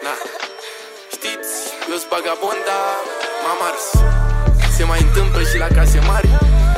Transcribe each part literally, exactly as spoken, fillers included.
Na. Știți, eu sunt vagabond, dar m-am ars. Se mai întâmplă și la case mari.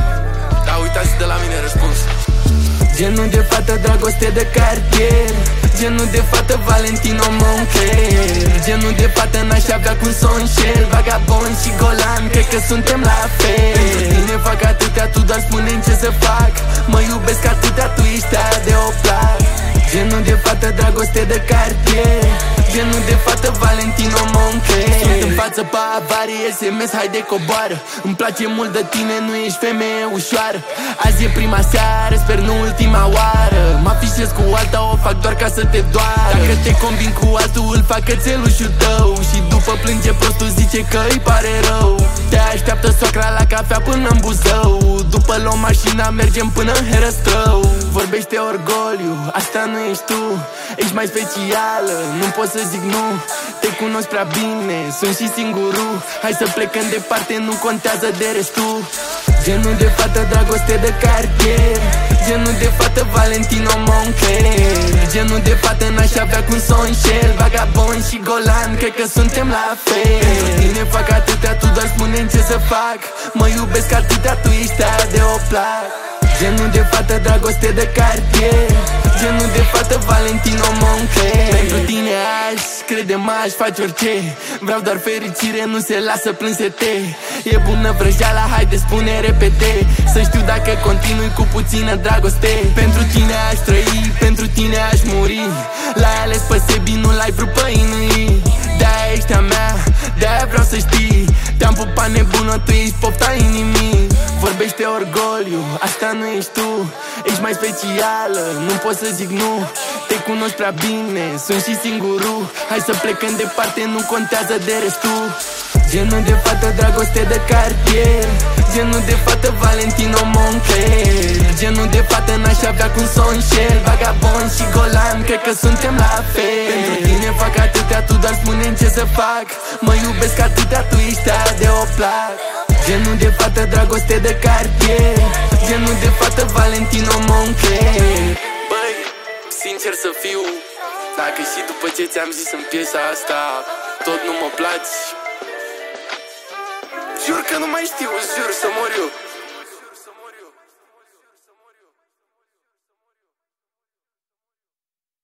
Dar uitați de la mine răspunsul. Genul de fată dragoste de cartier, genul de fată Valentino Moncler, genul de fată n-aș avea cum s-o înșel. Vagabond și golan, cred că suntem la fel. Pentru tine fac atâtea, tu doar spune-mi ce să fac. Mă iubesc atâtea, tu ești aia de o plac. Genul de fată dragoste de cartier, genul de fată Valentino Moncler. Sunt în față pe avarie, S M S, haide coboară. Îmi place mult de tine, nu ești femeie ușoară. Azi e prima seară, sper nu ultima oară. Mă afișez cu alta, o fac doar ca să te doară. Dacă te combin cu altul, îl fac cățelușul tău. Și după plânge prostul, zice că îi pare rău. Te așteaptă soacra la cafea până în Buzău. După luăm mașina, mergem până în Herăstrău. Vorbește orgoliu, asta nu ești tu. Ești mai specială, nu pot să zic nu. Te cunosc prea bine, sunt și singurul. Hai să plecăm departe, nu contează de restul. Genul de fată dragoste de cartier, genul de fată Valentino Moncler, genul de fată n-aș avea cum s-o înșel. Vagabond și golan, cred că suntem la fel. Pentru tine fac atâtea, tu doar spune-mi ce să fac. Mă iubesc atâtea, tu ești aia de o plac. Genul de fată dragoste de cartier, genul de fată Valentino Moncler. Pentru tine aș, crede-mă, aș face orice. Vreau doar fericire, nu se lasă plânsete. E bună vrăjeala, haide spune repete. Să știu dacă continui cu puțină dragoste. Pentru tine aș trăi, pentru tine aș muri. L-ai ales pe Sebi, nu l-ai vrut pe Inui. De-aia ești a mea, de-aia vreau să știi. Te-am pupat nebună, tu ești pofta inimii. Vorbește orgoliu, asta nu ești tu. Ești mai specială, nu pot să zic nu. Te cunosc prea bine, sunt și singurul. Hai să plecăm departe, nu contează de restul. Genul de fată dragoste de cartier, genul de fată Valentino Moncler, genul de fată n-aș avea cum s-o înșel. Vagabond și golan, cred că suntem la fel. Pentru tine fac atâtea, tu doar spune-mi ce să fac. Mă iubesc atâtea, tu ești aia de o plac. Genul de fată dragoste de cartier, genul de fată Valentino Moncler. Băi, sincer să fiu, dacă și după ce ți-am zis în piesa asta tot nu mă placi, jur că nu mai știu, jur să mor eu.